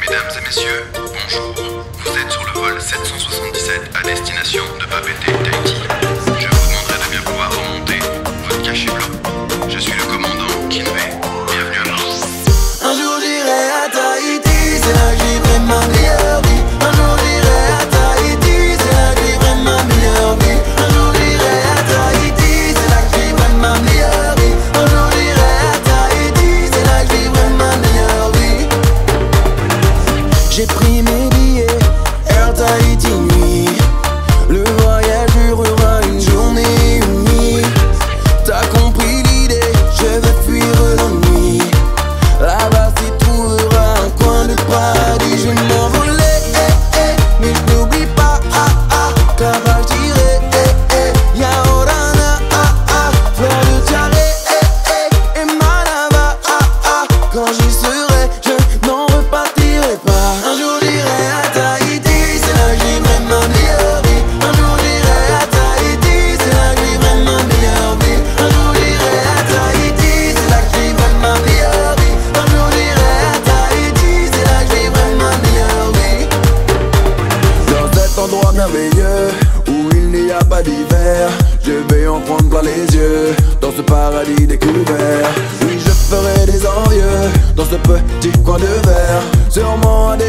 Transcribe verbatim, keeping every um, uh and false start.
Mesdames et messieurs, bonjour. Vous êtes sur le vol sept cent soixante-dix-sept à destination de Papeete, Tahiti. Je vous demanderai de bien vouloir remonter votre cachet blanc. Je suis le commandant Kinvey. Bienvenue à bord. Un jour j'irai à Tahiti, c'est là que j'y ferai ma meilleure vie. Un jour j'irai à Tahiti, c'est là que j'y ferai ma meilleure vie. Un jour j'irai à Tahiti, c'est là que j'y ferai ma meilleure vie. Un jour j'irai à Tahiti, c'est là que j'y ferai ma meilleure vie. J'ai pris mes billets, Air Tahiti nuit. Le voyage durera une journée et une nuit. T'as compris l'idée, je veux fuir l'ennui. Là-bas tu trouveras un coin de paradis. Je vais m'envoler, eh, eh, mais je n'oublie pas, ah, ah. Là-bas j'irai, eh, eh, Yaorana, ah, ah. Fleur de tiare, eh, eh, et Manava, ah, ah. Quand j'y serai, je n'en repartirai pas. Un jour j'irai à Tahiti, c'est là que j'y ferai ma meilleure vie. Un jour j'irai à Tahiti, c'est là que j'y ferai ma meilleure vie. Un jour j'irai à Tahiti, c'est là que j'y ferai ma meilleure vie. Un jour j'irai à Tahiti, c'est là que j'y ferai ma meilleure vie. Dans cet endroit merveilleux où il n'y a pas d'hiver, je vais en prendre plein les yeux. Dans ce paradis découvert, oui je ferai des envieux. Dans ce petit coin de verre, sûrement à des